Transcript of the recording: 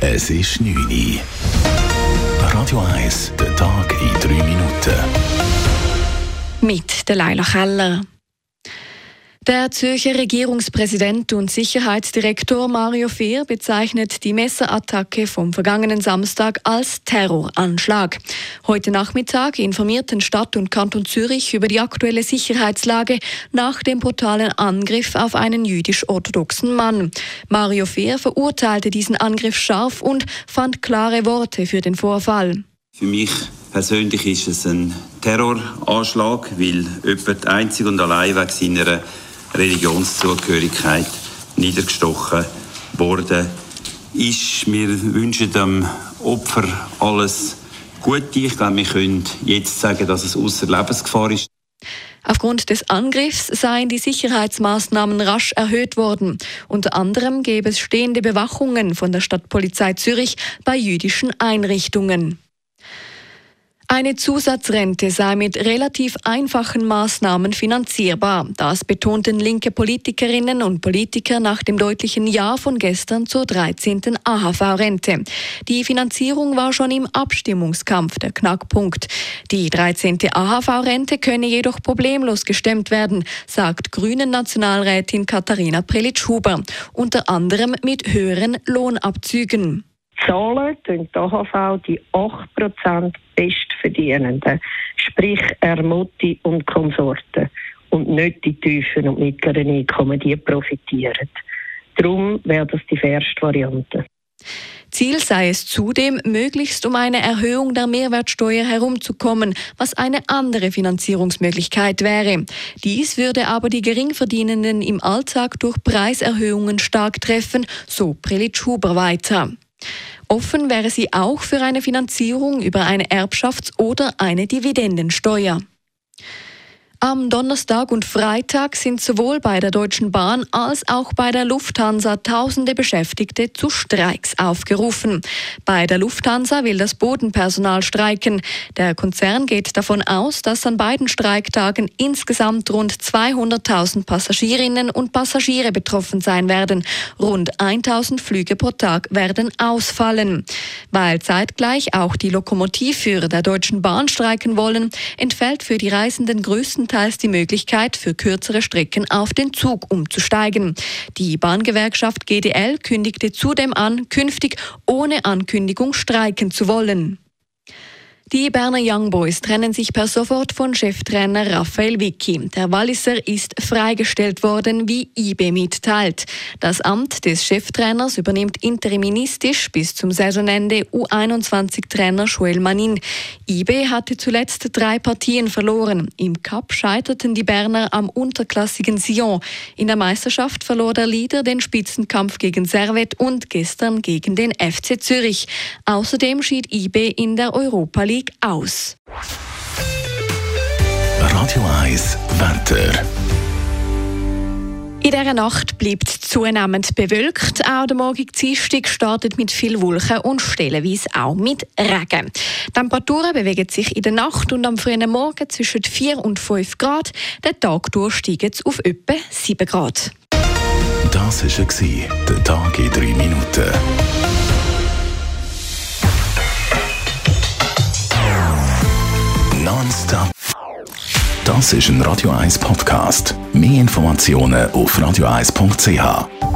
Es ist 9 Uhr. Radio 1, der Tag in 3 Minuten. Mit der Leila Keller. Der Zürcher Regierungspräsident und Sicherheitsdirektor Mario Fehr bezeichnet die Messerattacke vom vergangenen Samstag als Terroranschlag. Heute Nachmittag informierten Stadt und Kanton Zürich über die aktuelle Sicherheitslage nach dem brutalen Angriff auf einen jüdisch-orthodoxen Mann. Mario Fehr verurteilte diesen Angriff scharf und fand klare Worte für den Vorfall. Für mich persönlich ist es ein Terroranschlag, weil jemand einzig und allein wegen seiner Religionszugehörigkeit niedergestochen worden ist. Wir wünschen dem Opfer alles Gute. Ich glaube, wir können jetzt sagen, dass es ausser Lebensgefahr ist. Aufgrund des Angriffs seien die Sicherheitsmaßnahmen rasch erhöht worden. Unter anderem gäbe es stehende Bewachungen von der Stadtpolizei Zürich bei jüdischen Einrichtungen. Eine Zusatzrente sei mit relativ einfachen Maßnahmen finanzierbar. Das betonten linke Politikerinnen und Politiker nach dem deutlichen Ja von gestern zur 13. AHV-Rente. Die Finanzierung war schon im Abstimmungskampf der Knackpunkt. Die 13. AHV-Rente könne jedoch problemlos gestemmt werden, sagt Grünen-Nationalrätin Katharina Prelitsch-Huber, unter anderem mit höheren Lohnabzügen. Zahlen tun die AHV die 8% Bestverdienenden, sprich Ermutti und Konsorten, und nicht die tiefen und mittleren Einkommen, die profitieren. Darum wäre das die fairste Variante. Ziel sei es zudem, möglichst um eine Erhöhung der Mehrwertsteuer herumzukommen, was eine andere Finanzierungsmöglichkeit wäre. Dies würde aber die Geringverdienenden im Alltag durch Preiserhöhungen stark treffen, so Prelitsch-Huber weiter. Offen wäre sie auch für eine Finanzierung über eine Erbschafts- oder eine Dividendensteuer. Am Donnerstag und Freitag sind sowohl bei der Deutschen Bahn als auch bei der Lufthansa tausende Beschäftigte zu Streiks aufgerufen. Bei der Lufthansa will das Bodenpersonal streiken. Der Konzern geht davon aus, dass an beiden Streiktagen insgesamt rund 200.000 Passagierinnen und Passagiere betroffen sein werden. Rund 1.000 Flüge pro Tag werden ausfallen. Weil zeitgleich auch die Lokomotivführer der Deutschen Bahn streiken wollen, entfällt für die Reisenden größtenteils die Möglichkeit, für kürzere Strecken auf den Zug umzusteigen. Die Bahngewerkschaft GDL kündigte zudem an, künftig ohne Ankündigung streiken zu wollen. Die Berner Young Boys trennen sich per sofort von Cheftrainer Raphael Vicky. Der Walliser ist freigestellt worden, wie IB mitteilt. Das Amt des Cheftrainers übernimmt interimistisch bis zum Saisonende U21-Trainer Joel Manin. IB hatte zuletzt 3 Partien verloren. Im Cup scheiterten die Berner am unterklassigen Sion. In der Meisterschaft verlor der Leader den Spitzenkampf gegen Servette und gestern gegen den FC Zürich. Außerdem schied IB in der Europa League aus. Radio 1 Wetter. In dieser Nacht bleibt es zunehmend bewölkt. Auch der morgige Dienstag startet mit viel Wolken und stellenweise auch mit Regen. Die Temperaturen bewegen sich in der Nacht und am frühen Morgen zwischen 4 und 5 Grad. Den Tag durch steigen es auf etwa 7 Grad. Das war der Tag in 3 Minuten. Nonstop. Das ist ein Radio 1 Podcast. Mehr Informationen auf radio1.ch.